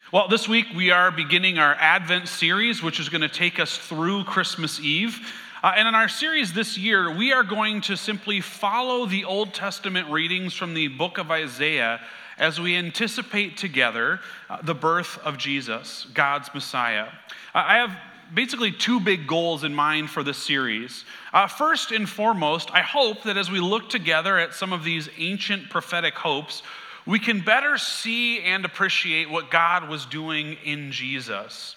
Well, this week we are beginning our Advent series, which is going to take us through Christmas Eve. And in our series this year, we are going to simply follow the Old Testament readings from the book of Isaiah as we anticipate together the birth of Jesus, God's Messiah. I have basically two big goals in mind for this series. First and foremost, I hope that as we look together at some of these ancient prophetic hopes, we can better see and appreciate what God was doing in Jesus.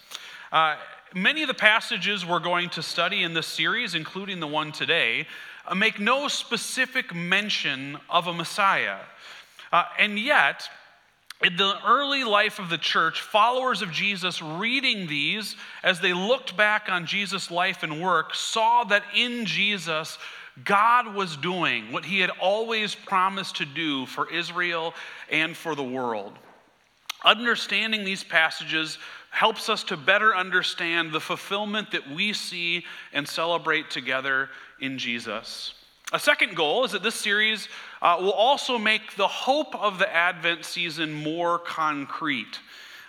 Many of the passages we're going to study in this series, including the one today, make no specific mention of a Messiah. And yet, in the early life of the church, followers of Jesus reading these as they looked back on Jesus' life and work, saw that in Jesus, God was doing what he had always promised to do for Israel and for the world. Understanding these passages helps us to better understand the fulfillment that we see and celebrate together in Jesus. A second goal is that this series will also make the hope of the Advent season more concrete.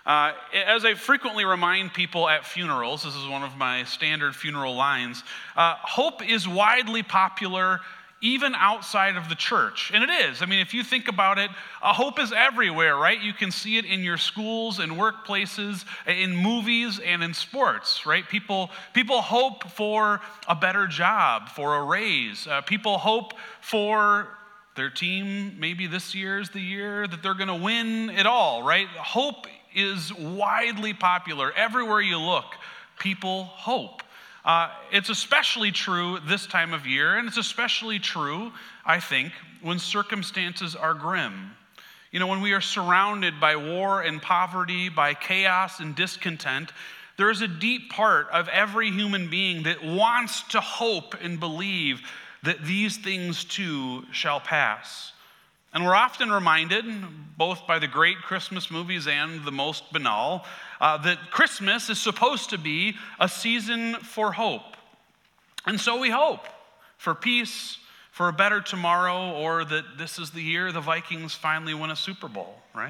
As I frequently remind people at funerals, this is one of my standard funeral lines, hope is widely popular even outside of the church. And it is. I mean, if you think about it, hope is everywhere, right? You can see it in your schools and workplaces, in movies and in sports, right? People hope for a better job, for a raise. People hope for their team, maybe this year is the year that they're going to win it all, right? Hope is widely popular. Everywhere you look, people hope. It's especially true this time of year, and it's especially true, I think, when circumstances are grim. You know, when we are surrounded by war and poverty, by chaos and discontent, there is a deep part of every human being that wants to hope and believe that these things too shall pass. And we're often reminded, both by the great Christmas movies and the most banal, that Christmas is supposed to be a season for hope. And so we hope for peace, for a better tomorrow, or that this is the year the Vikings finally win a Super Bowl, right?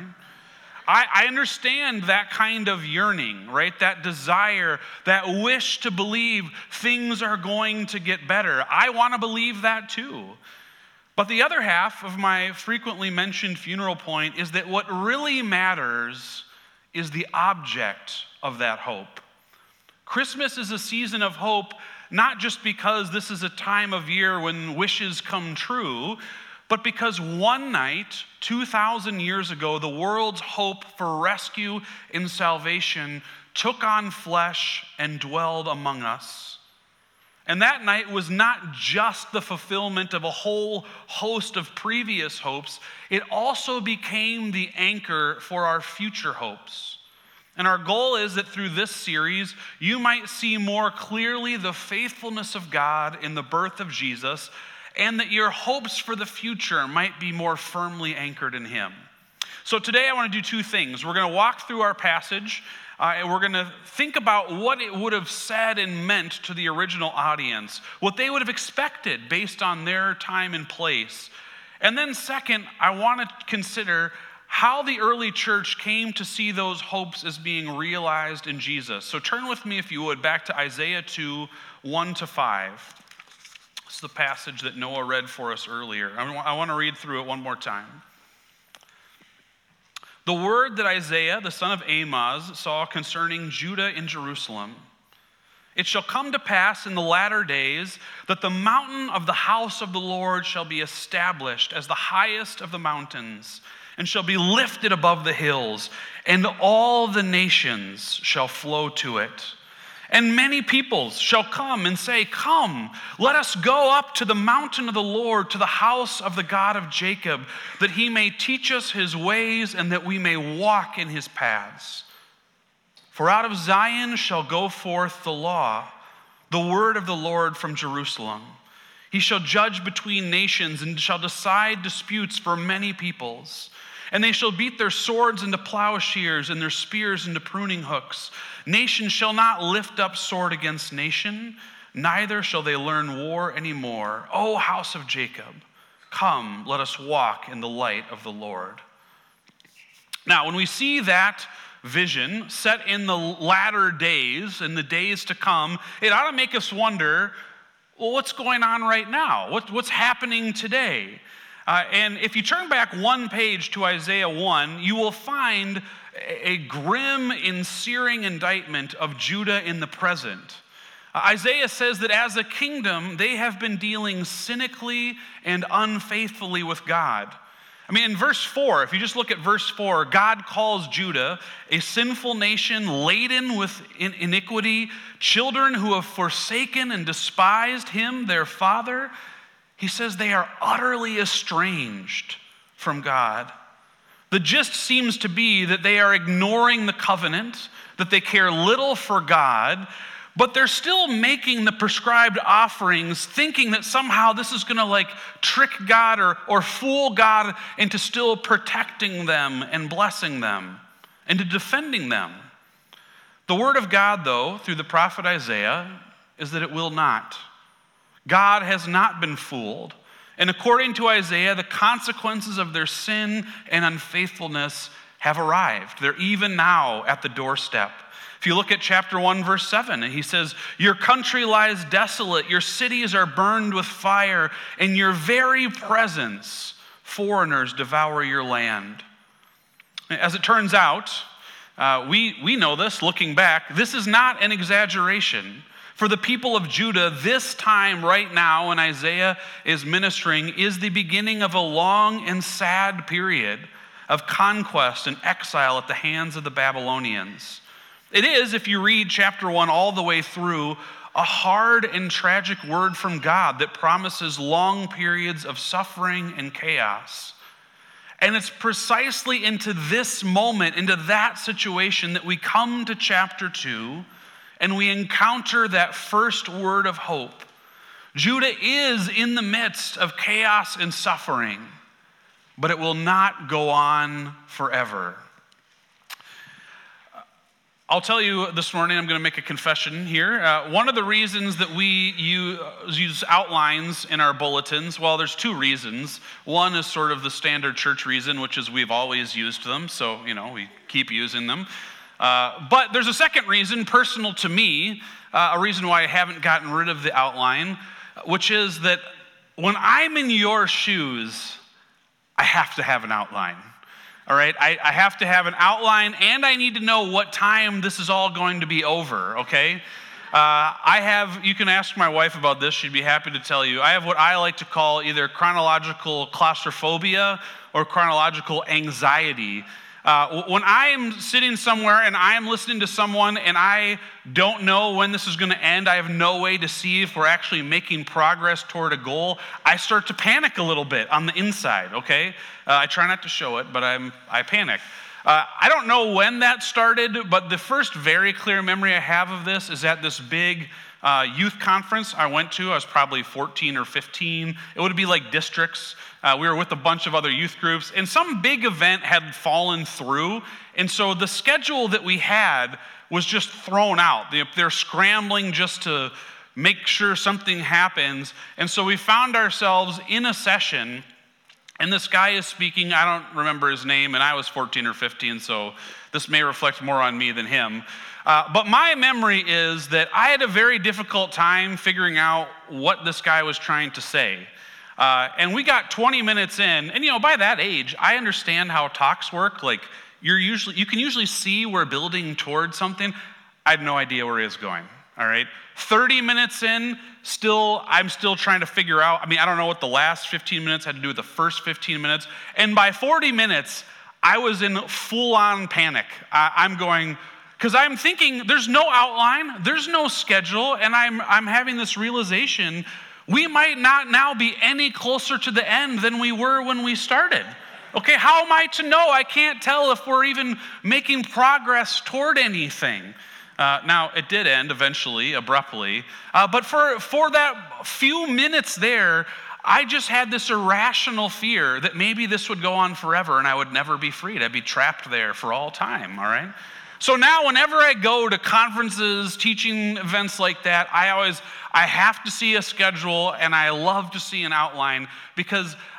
I understand that kind of yearning, right? That desire, that wish to believe things are going to get better. I want to believe that too. But the other half of my frequently mentioned funeral point is that what really matters is the object of that hope. Christmas is a season of hope, not just because this is a time of year when wishes come true, but because one night, 2,000 years ago, the world's hope for rescue and salvation took on flesh and dwelled among us. And that night was not just the fulfillment of a whole host of previous hopes, it also became the anchor for our future hopes. And our goal is that through this series, you might see more clearly the faithfulness of God in the birth of Jesus, and that your hopes for the future might be more firmly anchored in him. So today I want to do two things. We're going to walk through our passage, and we're going to think about what it would have said and meant to the original audience, what they would have expected based on their time and place. And then second, I want to consider how the early church came to see those hopes as being realized in Jesus. So turn with me, if you would, back to Isaiah 2, 1-5. This is the passage that Noah read for us earlier. I want to read through it one more time. The word that Isaiah, the son of Amoz, saw concerning Judah and Jerusalem. It shall come to pass in the latter days that the mountain of the house of the Lord shall be established as the highest of the mountains, and shall be lifted above the hills, and all the nations shall flow to it. And many peoples shall come and say, Come, let us go up to the mountain of the Lord, to the house of the God of Jacob, that he may teach us his ways, and that we may walk in his paths. For out of Zion shall go forth the law, the word of the Lord from Jerusalem. He shall judge between nations, and shall decide disputes for many peoples. And they shall beat their swords into plowshares and their spears into pruning hooks. Nation shall not lift up sword against nation, neither shall they learn war anymore. O house of Jacob, come, let us walk in the light of the Lord. Now, when we see that vision set in the latter days, in the days to come, it ought to make us wonder, well, what's going on right now? What's happening today? And if you turn back one page to Isaiah 1, you will find a grim and searing indictment of Judah in the present. Isaiah says that as a kingdom, they have been dealing cynically and unfaithfully with God. I mean, in verse 4, if you just look at verse 4, God calls Judah a sinful nation laden with iniquity, children who have forsaken and despised him, their father. He says they are utterly estranged from God. The gist seems to be that they are ignoring the covenant, that they care little for God, but they're still making the prescribed offerings, thinking that somehow this is going to trick God or fool God into still protecting them and blessing them and to defending them. The word of God, though, through the prophet Isaiah, is that it will not. God has not been fooled. And according to Isaiah, the consequences of their sin and unfaithfulness have arrived. They're even now at the doorstep. If you look at chapter 1, verse 7, he says, "Your country lies desolate, your cities are burned with fire, in your very presence, foreigners devour your land." As it turns out, we know this, looking back, this is not an exaggeration. For the people of Judah, this time right now when Isaiah is ministering is the beginning of a long and sad period of conquest and exile at the hands of the Babylonians. It is, if you read chapter 1 all the way through, a hard and tragic word from God that promises long periods of suffering and chaos. And it's precisely into this moment, into that situation, that we come to chapter 2 and we encounter that first word of hope. Judah is in the midst of chaos and suffering, but it will not go on forever. I'll tell you this morning, I'm going to make a confession here. One of the reasons that we use outlines in our bulletins, well, there's two reasons. One is sort of the standard church reason, which is we've always used them, so, we keep using them. But there's a second reason, personal to me, a reason why I haven't gotten rid of the outline, which is that when I'm in your shoes, I have to have an outline. All right, I have to have an outline, and I need to know what time this is all going to be over, okay? You can ask my wife about this, she'd be happy to tell you. I have what I like to call either chronological claustrophobia or chronological anxiety. When I am sitting somewhere and I am listening to someone and I don't know when this is going to end, I have no way to see if we're actually making progress toward a goal, I start to panic a little bit on the inside, okay? I try not to show it, but I panic. I don't know when that started, but the first very clear memory I have of this is at this big youth conference I went to. I was probably 14 or 15. It would be like districts. We were with a bunch of other youth groups, and some big event had fallen through, and so the schedule that we had was just thrown out. They're scrambling just to make sure something happens, and so we found ourselves in a session, and this guy is speaking. I don't remember his name, and I was 14 or 15, so this may reflect more on me than him. But my memory is that I had a very difficult time figuring out what this guy was trying to say. And we got 20 minutes in, and by that age, I understand how talks work. Like, you can usually see we're building towards something. I had no idea where he was going, all right? 30 minutes in, I'm still trying to figure out. I don't know what the last 15 minutes had to do with the first 15 minutes. And by 40 minutes, I was in full-on panic. I'm going, because I'm thinking there's no outline, there's no schedule, and I'm having this realization we might not now be any closer to the end than we were when we started. Okay, how am I to know? I can't tell if we're even making progress toward anything. Now, it did end eventually, abruptly, but for that few minutes there, I just had this irrational fear that maybe this would go on forever and I would never be freed. I'd be trapped there for all time, all right? So now whenever I go to conferences, teaching events like that, I have to see a schedule, and I love to see an outline, because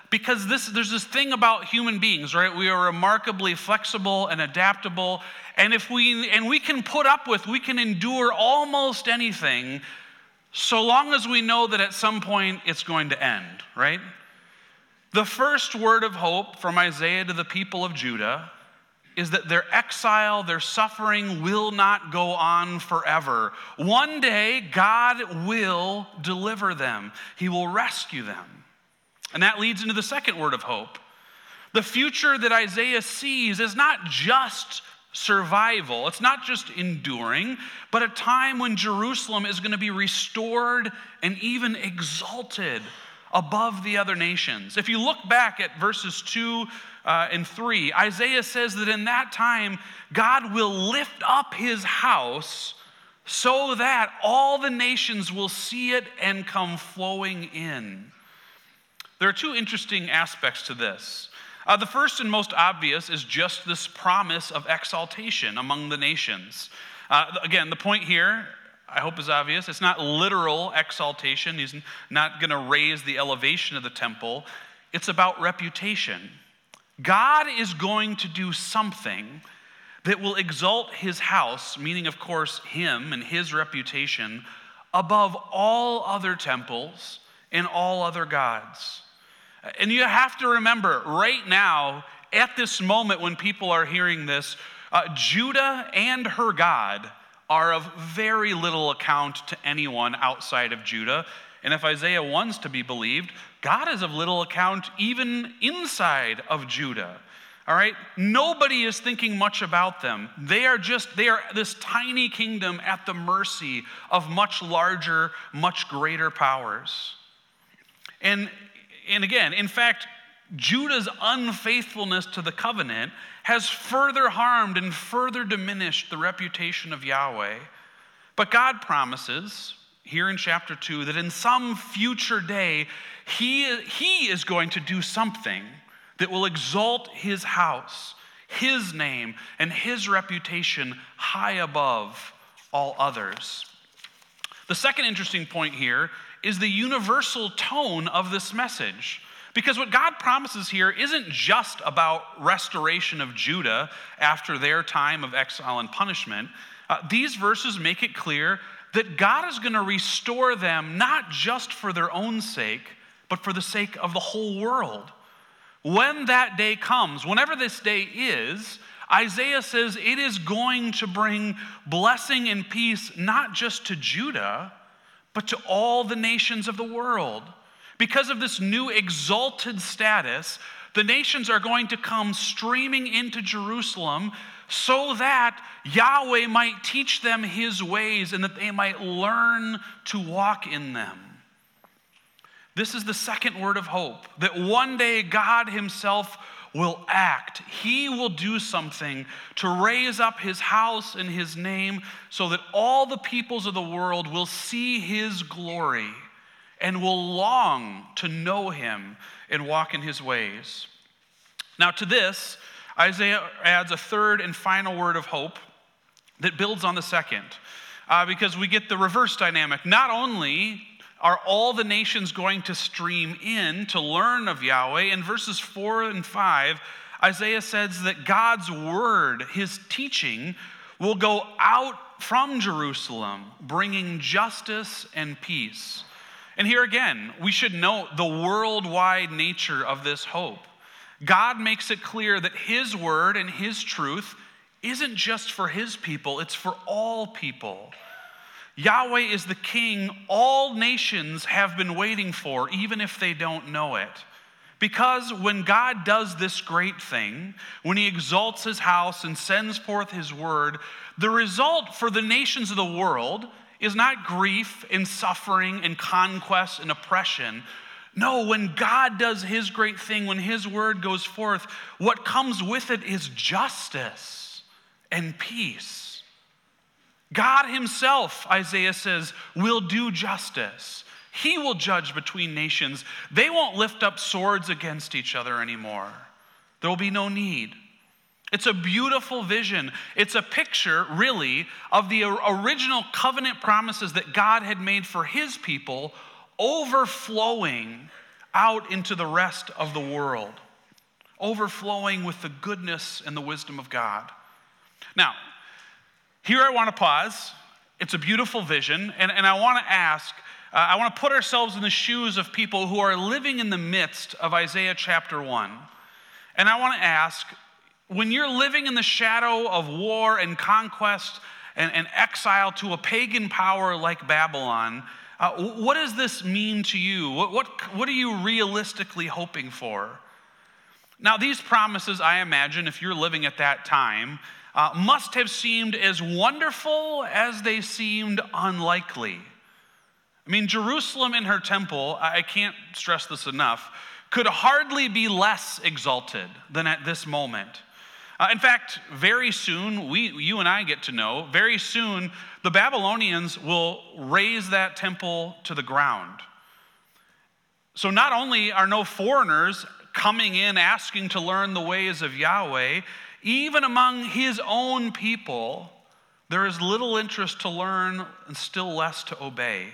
because there's this thing about human beings, right? We are remarkably flexible and adaptable, and we can put up with, we can endure almost anything, so long as we know that at some point it's going to end, right? The first word of hope from Isaiah to the people of Judah is that their exile, their suffering will not go on forever. One day, God will deliver them. He will rescue them. And that leads into the second word of hope. The future that Isaiah sees is not just survival, it's not just enduring, but a time when Jerusalem is going to be restored and even exalted above the other nations. If you look back at verses 2 and 3, Isaiah says that in that time, God will lift up his house so that all the nations will see it and come flowing in. There are two interesting aspects to this. The first and most obvious is just this promise of exaltation among the nations. Again, the point here, I hope, is obvious. It's not literal exaltation. He's not going to raise the elevation of the temple. It's about reputation. God is going to do something that will exalt his house, meaning, of course, him and his reputation, above all other temples and all other gods. And you have to remember, right now, at this moment when people are hearing this, Judah and her God are of very little account to anyone outside of Judah. And if Isaiah wants to be believed, God is of little account even inside of Judah. All right? Nobody is thinking much about them. They are this tiny kingdom at the mercy of much larger, much greater powers. And again, in fact, Judah's unfaithfulness to the covenant has further harmed and further diminished the reputation of Yahweh. But God promises here in chapter 2 that in some future day, he is going to do something that will exalt his house, his name, and his reputation high above all others. The second interesting point here is the universal tone of this message. Because what God promises here isn't just about restoration of Judah after their time of exile and punishment. These verses make it clear that God is going to restore them not just for their own sake, but for the sake of the whole world. When that day comes, whenever this day is, Isaiah says it is going to bring blessing and peace not just to Judah, but to all the nations of the world. Because of this new exalted status, the nations are going to come streaming into Jerusalem so that Yahweh might teach them his ways and that they might learn to walk in them. This is the second word of hope, that one day God himself will act. He will do something to raise up his house and his name so that all the peoples of the world will see his glory and will long to know him and walk in his ways. Now to this, Isaiah adds a third and final word of hope that builds on the second, because we get the reverse dynamic. Not only are all the nations going to stream in to learn of Yahweh, in verses 4 and 5, Isaiah says that God's word, his teaching, will go out from Jerusalem, bringing justice and peace. And here again, we should note the worldwide nature of this hope. God makes it clear that his word and his truth isn't just for his people, it's for all people. Yahweh is the king all nations have been waiting for, even if they don't know it. Because when God does this great thing, when he exalts his house and sends forth his word, the result for the nations of the world is not grief and suffering and conquest and oppression. No, when God does his great thing, when his word goes forth, what comes with it is justice and peace. God himself, Isaiah says, will do justice. He will judge between nations. They won't lift up swords against each other anymore. There will be no need. It's a beautiful vision. It's a picture, really, of the original covenant promises that God had made for his people overflowing out into the rest of the world, overflowing with the goodness and the wisdom of God. Now, here I want to pause. It's a beautiful vision, and I want to ask, I want to put ourselves in the shoes of people who are living in the midst of Isaiah chapter 1. And I want to ask, when you're living in the shadow of war and conquest and exile to a pagan power like Babylon, what does this mean to you? What are you realistically hoping for? Now, these promises, I imagine, if you're living at that time, must have seemed as wonderful as they seemed unlikely. I mean, Jerusalem and her temple, I can't stress this enough, could hardly be less exalted than at this moment. In fact, very soon, you and I get to know, very soon, the Babylonians will raze that temple to the ground. So not only are no foreigners coming in asking to learn the ways of Yahweh, even among his own people, there is little interest to learn and still less to obey.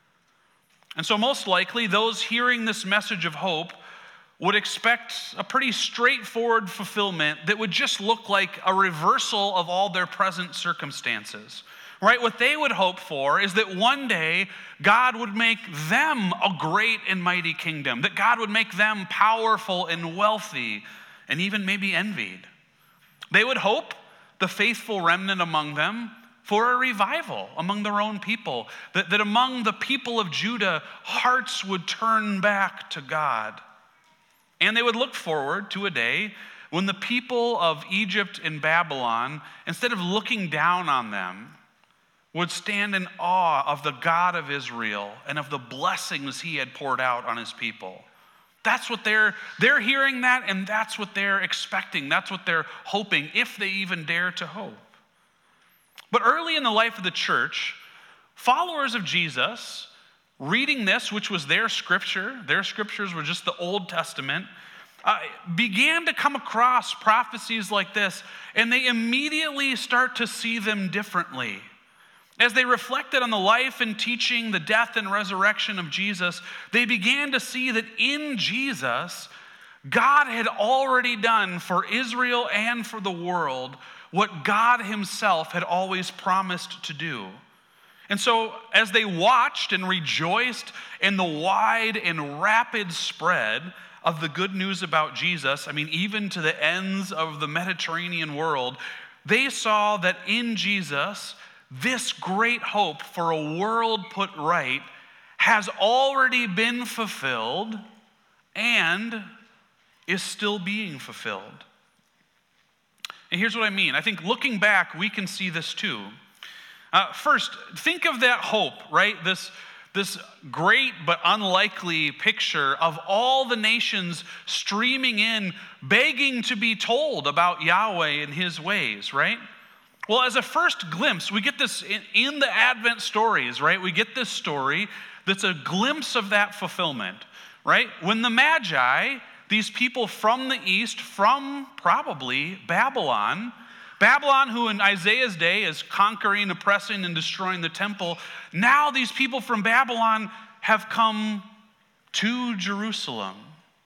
And so most likely, those hearing this message of hope would expect a pretty straightforward fulfillment that would just look like a reversal of all their present circumstances, right? What they would hope for is that one day God would make them a great and mighty kingdom, that God would make them powerful and wealthy and even maybe envied. They would hope, the faithful remnant among them, for a revival among their own people, that among the people of Judah, hearts would turn back to God. And they would look forward to a day when the people of Egypt and Babylon, instead of looking down on them, would stand in awe of the God of Israel and of the blessings he had poured out on his people. That's what they're hearing that, and that's what they're expecting. That's what they're hoping, if they even dare to hope. But early in the life of the church, followers of Jesus, reading this, which was their scriptures were just the Old Testament, began to come across prophecies like this, and they immediately start to see them differently. As they reflected on the life and teaching, the death and resurrection of Jesus, they began to see that in Jesus, God had already done for Israel and for the world what God himself had always promised to do. And so as they watched and rejoiced in the wide and rapid spread of the good news about Jesus, I mean, even to the ends of the Mediterranean world, they saw that in Jesus, this great hope for a world put right has already been fulfilled and is still being fulfilled. And here's what I mean. I think looking back, we can see this too. First, think of that hope, right? This great but unlikely picture of all the nations streaming in, begging to be told about Yahweh and his ways, right? Well, as a first glimpse, we get this in the Advent stories, right? We get this story that's a glimpse of that fulfillment, right? When the Magi, these people from the east, from probably Babylon, who in Isaiah's day is conquering, oppressing, and destroying the temple, now these people from Babylon have come to Jerusalem,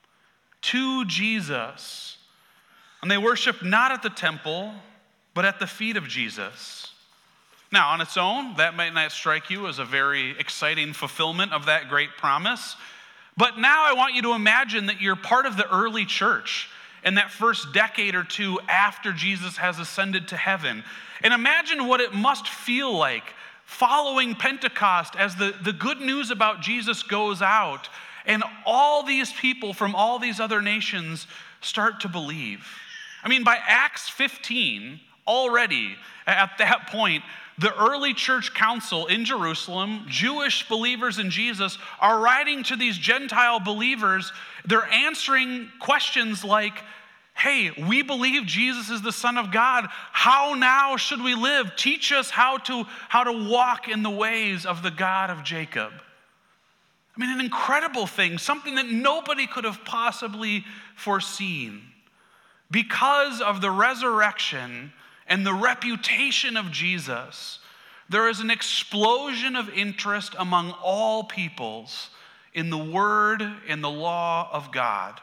to Jesus. And they worship not at the temple, but at the feet of Jesus. Now, on its own, that might not strike you as a very exciting fulfillment of that great promise. But now I want you to imagine that you're part of the early church in that first decade or two after Jesus has ascended to heaven. And imagine what it must feel like following Pentecost as the good news about Jesus goes out and all these people from all these other nations start to believe. I mean, by Acts 15, already at that point, the early church council in Jerusalem, Jewish believers in Jesus, are writing to these Gentile believers. They're answering questions like, hey, we believe Jesus is the Son of God. How now should we live? Teach us how to walk in the ways of the God of Jacob. I mean, an incredible thing, something that nobody could have possibly foreseen. Because of the resurrection and the reputation of Jesus, there is an explosion of interest among all peoples in the word and the law of God.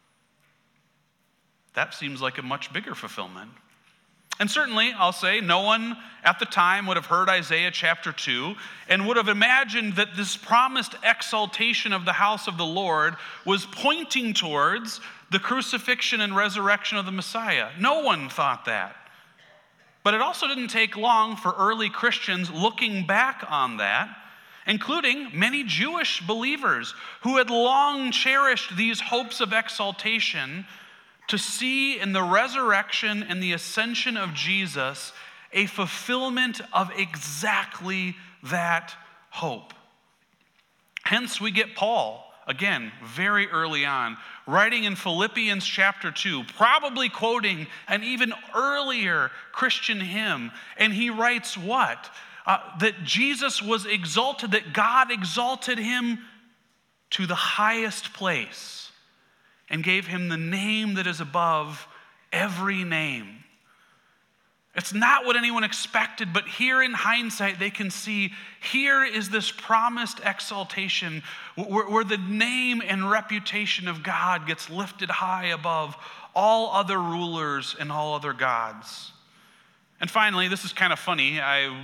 That seems like a much bigger fulfillment. And certainly, I'll say, no one at the time would have heard Isaiah chapter 2 and would have imagined that this promised exaltation of the house of the Lord was pointing towards the crucifixion and resurrection of the Messiah. No one thought that. But it also didn't take long for early Christians looking back on that, including many Jewish believers who had long cherished these hopes of exaltation, to see in the resurrection and the ascension of Jesus a fulfillment of exactly that hope. Hence, we get Paul, again, very early on, writing in Philippians chapter 2, probably quoting an even earlier Christian hymn. And he writes what? That Jesus was exalted, that God exalted him to the highest place and gave him the name that is above every name. It's not what anyone expected, but here in hindsight, they can see here is this promised exaltation where the name and reputation of God gets lifted high above all other rulers and all other gods. And finally, this is kind of funny.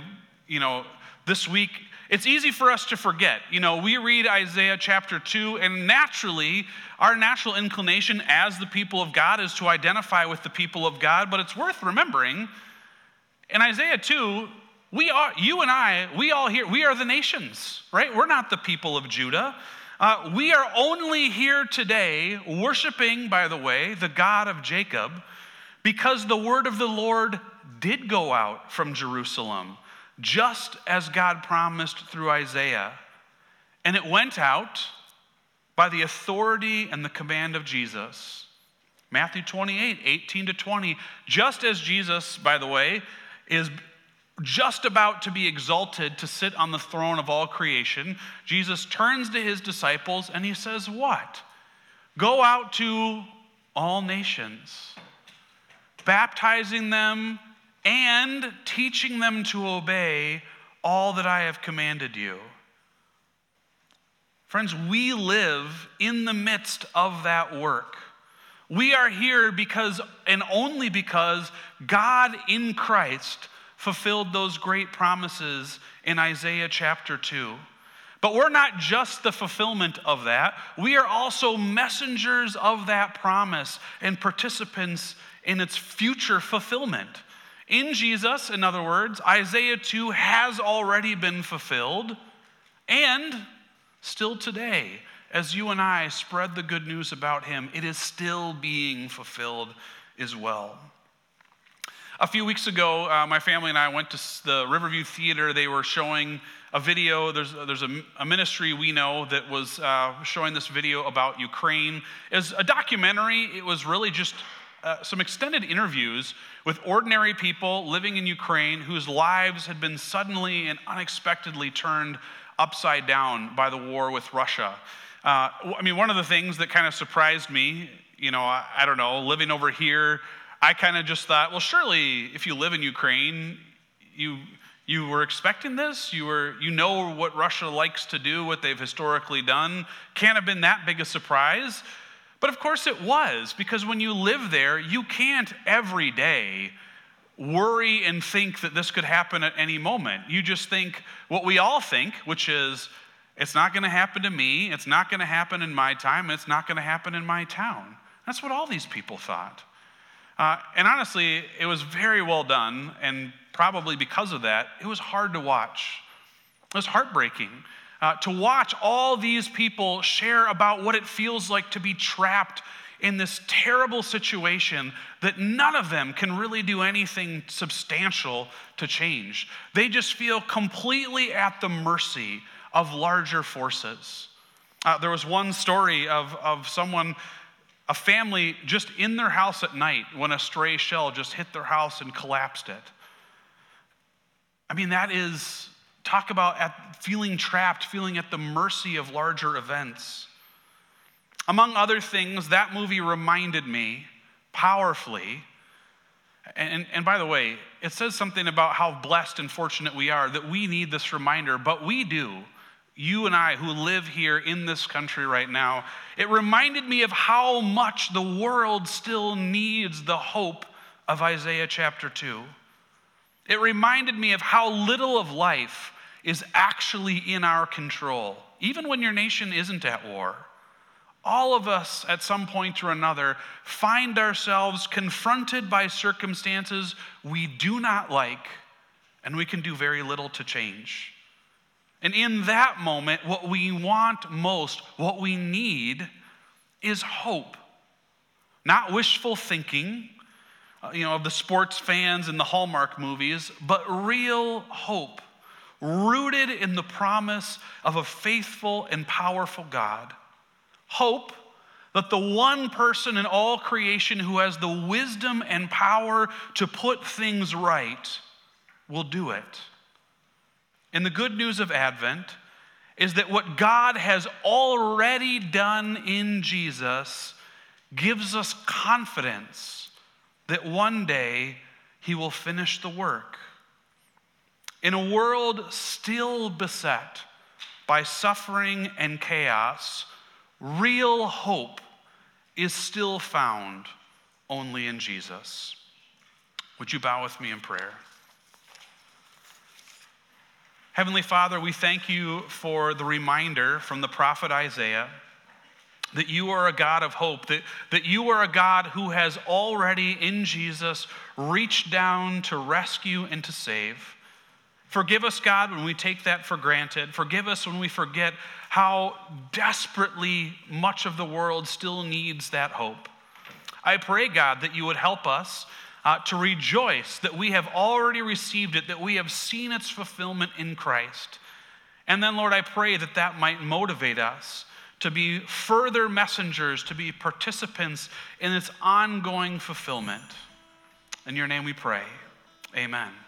This week, it's easy for us to forget. We read Isaiah chapter 2, and naturally, our natural inclination as the people of God is to identify with the people of God, but it's worth remembering, in Isaiah 2, we all here, we are the nations, right? We're not the people of Judah. We are only here today worshiping, by the way, the God of Jacob, because the word of the Lord did go out from Jerusalem, just as God promised through Isaiah. And it went out by the authority and the command of Jesus. Matthew 28, 18 to 20. Just as Jesus, by the way, is just about to be exalted to sit on the throne of all creation, Jesus turns to his disciples and he says, what? Go out to all nations, baptizing them and teaching them to obey all that I have commanded you. Friends, we live in the midst of that work. We are here because, and only because, God in Christ fulfilled those great promises in Isaiah chapter 2. But we're not just the fulfillment of that. We are also messengers of that promise and participants in its future fulfillment. In Jesus, in other words, Isaiah 2 has already been fulfilled, and still today, as you and I spread the good news about him, it is still being fulfilled as well. A few weeks ago, my family and I went to the Riverview Theater. They were showing a video. There's a ministry we know that was showing this video about Ukraine. As a documentary, it was really just some extended interviews with ordinary people living in Ukraine whose lives had been suddenly and unexpectedly turned upside down by the war with Russia. One of the things that kind of surprised me, I don't know, living over here, I kind of just thought, well, surely if you live in Ukraine, you were expecting this? You know what Russia likes to do, what they've historically done. Can't have been that big a surprise. But of course it was, because when you live there, you can't every day worry and think that this could happen at any moment. You just think what we all think, which is, it's not going to happen to me, it's not going to happen in my time, it's not going to happen in my town. That's what all these people thought. And honestly, it was very well done, and probably because of that, it was hard to watch. It was heartbreaking. To watch all these people share about what it feels like to be trapped in this terrible situation that none of them can really do anything substantial to change. They just feel completely at the mercy of larger forces. There was one story of someone, a family, just in their house at night when a stray shell just hit their house and collapsed it. That is, talk about feeling trapped, feeling at the mercy of larger events. Among other things, that movie reminded me powerfully, and by the way, it says something about how blessed and fortunate we are that we need this reminder, but we do. you and I who live here in this country right now, it reminded me of how much the world still needs the hope of Isaiah chapter 2. It reminded me of how little of life is actually in our control, even when your nation isn't at war. All of us at some point or another find ourselves confronted by circumstances we do not like, and we can do very little to change. And in that moment, what we want most, what we need, is hope. Not wishful thinking, of the sports fans and the Hallmark movies, but real hope, rooted in the promise of a faithful and powerful God. Hope that the one person in all creation who has the wisdom and power to put things right will do it. And the good news of Advent is that what God has already done in Jesus gives us confidence that one day he will finish the work. In a world still beset by suffering and chaos, real hope is still found only in Jesus. Would you bow with me in prayer? Heavenly Father, we thank you for the reminder from the prophet Isaiah that you are a God of hope, that you are a God who has already in Jesus reached down to rescue and to save. Forgive us, God, when we take that for granted. Forgive us when we forget how desperately much of the world still needs that hope. I pray, God, that you would help us to rejoice that we have already received it, that we have seen its fulfillment in Christ. And then, Lord, I pray that that might motivate us to be further messengers, to be participants in its ongoing fulfillment. In your name we pray. Amen.